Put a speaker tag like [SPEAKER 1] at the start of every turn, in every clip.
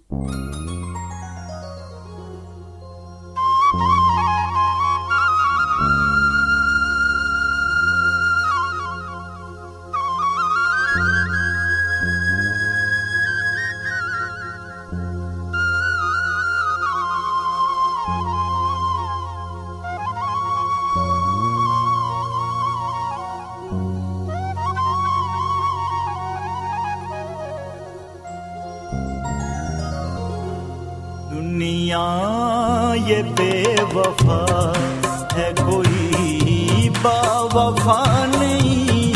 [SPEAKER 1] दुनिया ये बेवफा है, कोई बावफा नहीं।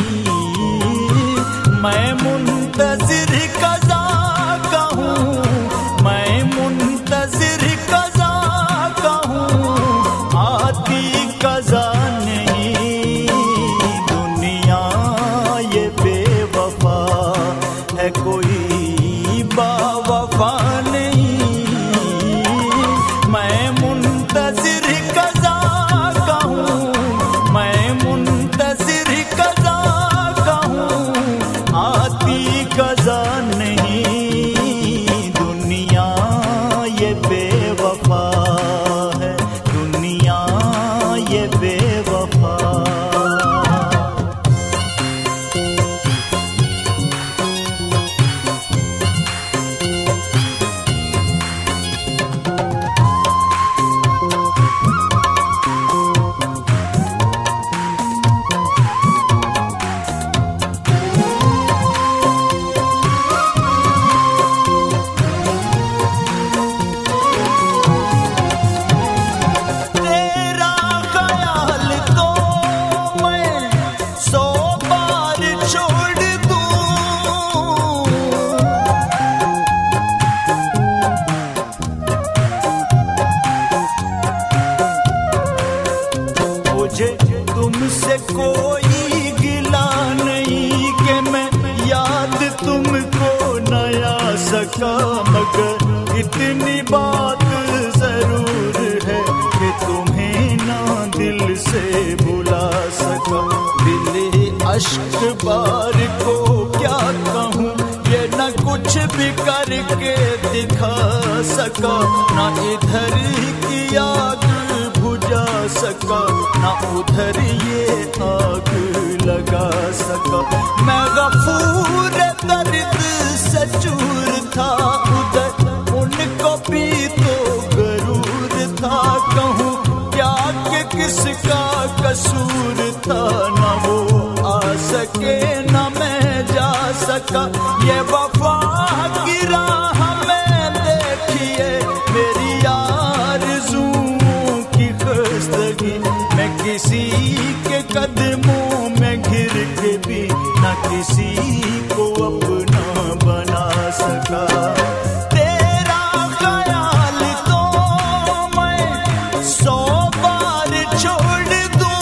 [SPEAKER 1] मैं मुंतज़िर क़ज़ा का हूँ, मैं मुंतज़िर क़ज़ा का हूँ, आती क़ज़ा नहीं। दुनिया ये बेवफा है, कोई बावफा नहीं। मैं मुंतज़िर क़ज़ा का हूँ, मैं मुंतज़िर क़ज़ा का हूँ, आती क़ज़ा नहीं। दुनिया ये बेवफा है, दुनिया ये बेवफा। तुमसे कोई गिला नहीं कि मैं याद तुमको नया सका, मगर इतनी बात जरूर है कि तुम्हें ना दिल से भुला सका। दिल अश्क बार को क्या कहूँ, ये न कुछ भी करके दिखा सका, ना इधर की आग बुझा सका, ना उधर ये आग लगा सका। मैं गफूर दर्द से चूर था, उधर उनको भी तो गरूर था। कहूँ क्या कि किसका कसूर था, ना वो आ सके ना मैं जा सका। ये वफा की राह में देखिए मेरी आरज़ुओं की ख़स्तगी, मैं किसी के कदमों में घिर के भी न किसी को अपना बना सका। तेरा ख्याल तो मैं 100 बार छोड़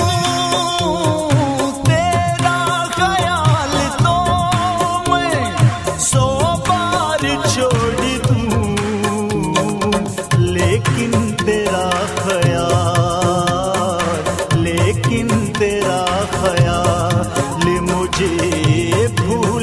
[SPEAKER 1] दूं, तेरा ख्याल तो मैं 100 बार छोड़ दूं, लेकिन तेरा ख्याल, लेकिन तेरा ख्याल मुझे भूल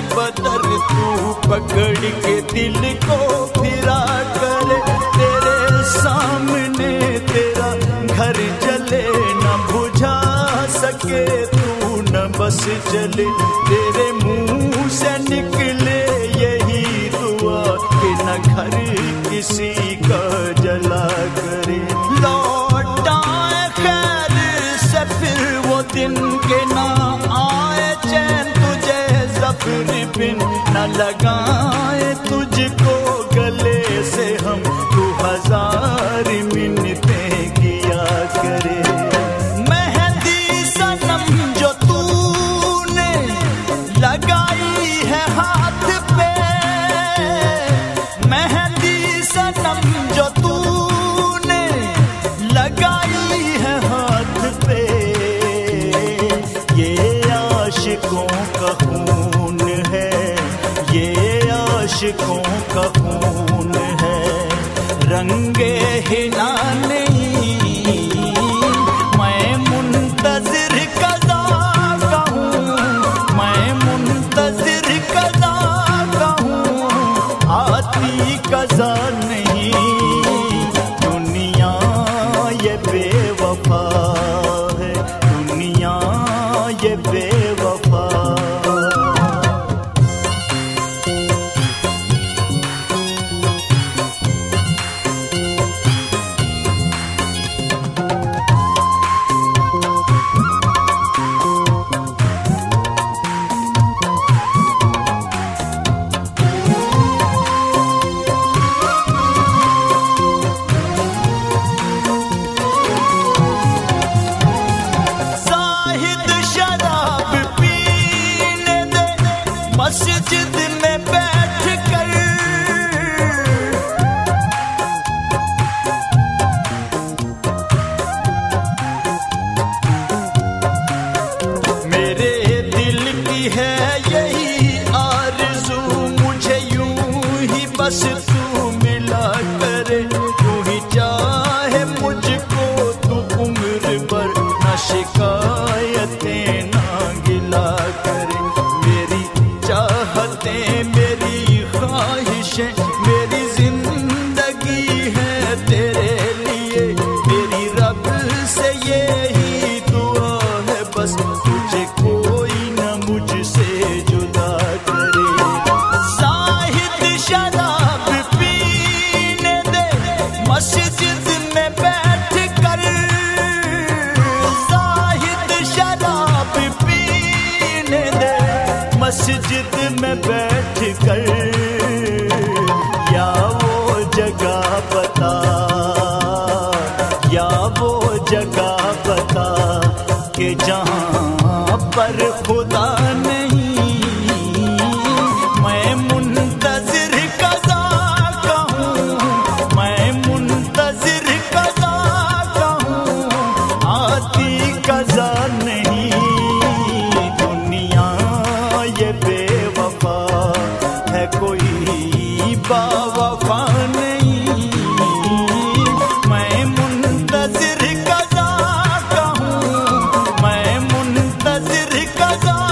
[SPEAKER 1] बदर तू पकड़ के दिल को फिरा करे। तेरे सामने तेरा घर जले न बुझा सके तू न बस जले। तेरे मुंह से निकले यही दुआ कि न घर किसी का जला करे। लौट आए खैर से फिर वो दिन के ना आए चैन तुझे ज़फ़र बिन न लगाए तुझको गले से हम तू हजार मिन्नतें किया करे। मेहंदी सनम जो तूने लगाई है हाथ पे, मेहंदी सनम जो तूने लगाई है हाथ पे, ये आशिकों का खून है, ये आशिकों का खून है। रंगे हिना नहीं मैं मुंतज़िर कज़ा का हूँ, मैं मुंतज़िर कज़ा का हूँ, आती कज़ा नहीं। दुनिया ये बेवफा है, दुनिया ये बेवफा। मस्जिद में बैठ कर मेरे दिल की है यही आरज़ू, मुझे यूं ही बस तू मिला करे। तू ही चाहे मुझको तू उम्र भर, न शिकायतें ना गिला करे। मेरी चाहतें मेरी ख्वाहिशें मेरी जिंदगी है तेरे लिए। मेरी रब से यही दुआ है बस तुझे कोई न मुझसे जुदा करे। साहिद शराब पीने दे मस्जिद में बैठ कर, साहिद शराब पीने दे मस्जिद में बैठ कर। या वो जगह बता, या वो जगह बता कि जहाँ पर खुदा नहीं। मैं मुंतज़िर कज़ा का हूँ, मैं मुंतज़िर कज़ा का हूँ, आती कज़ा नहीं। दुनिया ये बेवफा है, कोई बावफा नहीं। मैं मुंतज़िर कज़ा का हूँ, मैं मुंतज़िर कज़ा